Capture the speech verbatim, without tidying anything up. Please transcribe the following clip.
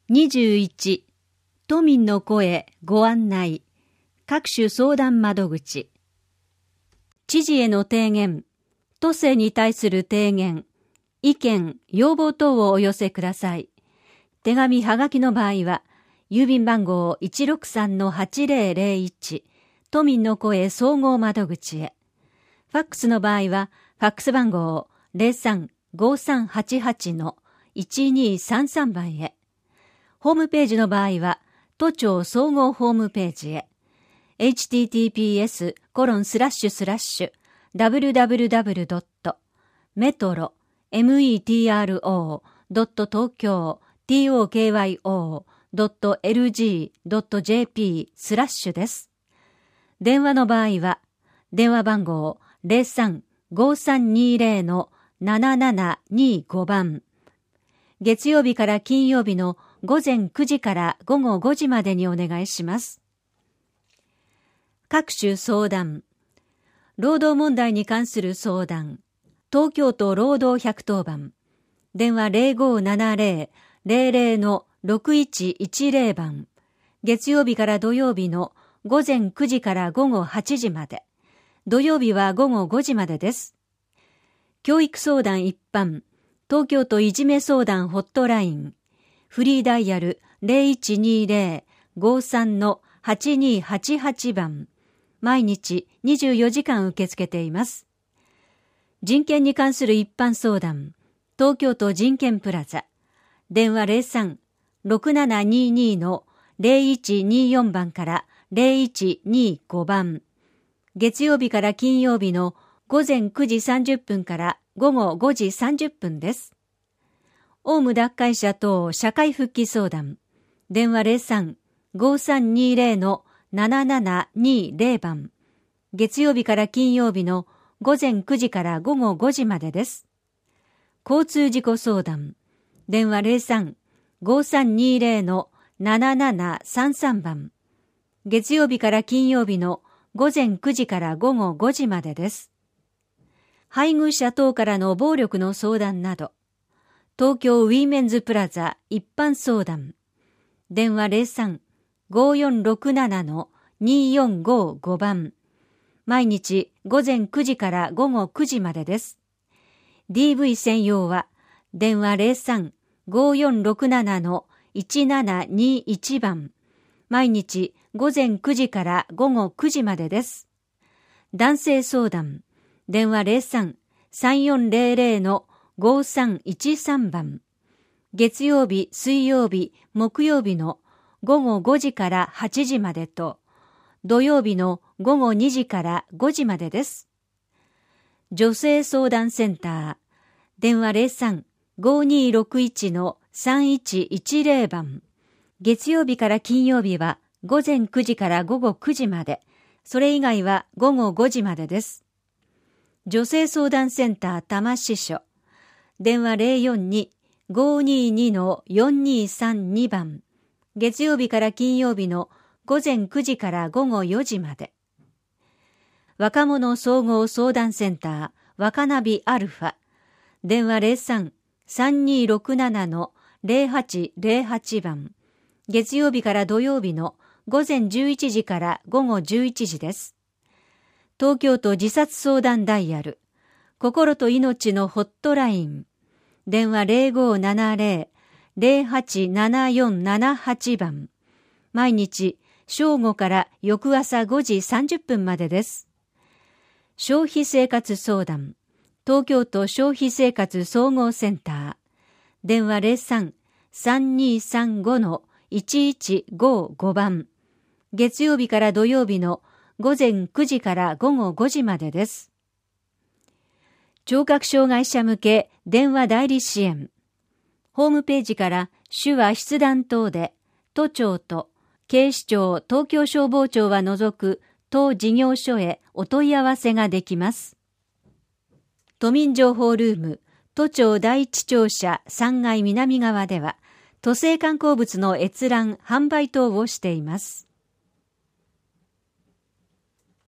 にじゅういち、都民の声ご案内、各種相談窓口。知事への提言、都政に対する提言、意見、要望等をお寄せください。手紙はがきの場合は、郵便番号 いちろくさんのはちぜろぜろいち、都民の声総合窓口へ。ファックスの場合は、ファックス番号 ゼロさん ごさんはちはちのいちにさんさん 番へ。ホームページの場合は、都庁総合ホームページへ。エイチティーティーピーエスコロンスラッシュスラッシュダブリュダブリュダブリュドットメトロメトロドット東京トクドットエルジードットジェーピースラッシュです。電話の場合は、電話番号 ゼロさん ごさんにゼロのななななにご 番。月曜日から金曜日の午前くじから午後ごじまでにお願いします。各種相談。労働問題に関する相談。東京都労働百当番。電話 ゼロごななゼロ ゼロゼロのろくいちいちゼロ 番。月曜日から土曜日の午前くじから午後はちじまで。土曜日は午後ごじまでです。教育相談一般。東京都いじめ相談ホットライン。フリーダイヤル ゼロいちにゼロ ごさんのはちにはちはち 番。毎日にじゅうよじかん受け付けています。人権に関する一般相談。東京都人権プラザ。電話 ゼロさん ろくななににのゼロいちによん 番からゼロいちにご 番。月曜日から金曜日の午前くじさんじゅっぷんから午後ごじさんじゅっぷんです。オウム脱会者等社会復帰相談。電話 ゼロさん ごさんにゼロのななななにゼロ 番。月曜日から金曜日の午前くじから午後ごじまでです。交通事故相談。電話 ゼロさん ごさんにゼロのななななさんさん 番。月曜日から金曜日の午前くじから午後ごじまでです。配偶者等からの暴力の相談など。東京ウィメンズプラザ一般相談。電話 ゼロさん ごよんろくななのによんごご 番。毎日午前くじから午後くじまでです。ディーブイ 専用は電話 ゼロさん ごよんろくななのいちななにいち 番。毎日午前くじから午後くじまでです。男性相談。電話 ゼロさん さんよんゼロゼロのごさんいちさん 番。月曜日、水曜日、木曜日の午後ごじからはちじまでと、土曜日の午後にじからごじまでです。女性相談センター。電話 ゼロさん ごにろくいちのさんいちいちゼロ 番。月曜日から金曜日は午前くじから午後くじまで、それ以外は午後ごじまでです。女性相談センター多摩支所。電話 ゼロよんに ごににのよんにさんに 番。月曜日から金曜日の午前くじから午後よじまで。若者総合相談センター若ナビアルファ。電話 ゼロさん さんにろくななのゼロはちゼロはち 番。月曜日から土曜日の午前じゅういちじから午後じゅういちじです。東京都自殺相談ダイヤル。心と命のホットライン。電話 ゼロごななゼロ ゼロはちななよんななはち 番。毎日正午から翌朝ごじさんじゅっぷんまでです。消費生活相談。東京都消費生活総合センター。電話 ゼロさん さんにさんごのいちいちごご 番。月曜日から土曜日の午前くじから午後ごじまでです。聴覚障害者向け電話代理支援。ホームページから手話筆談等で都庁と警視庁、東京消防庁は除く当事業所へお問い合わせができます。都民情報ルーム都庁第一庁舎さんがい南側では都政観光物の閲覧・販売等をしています。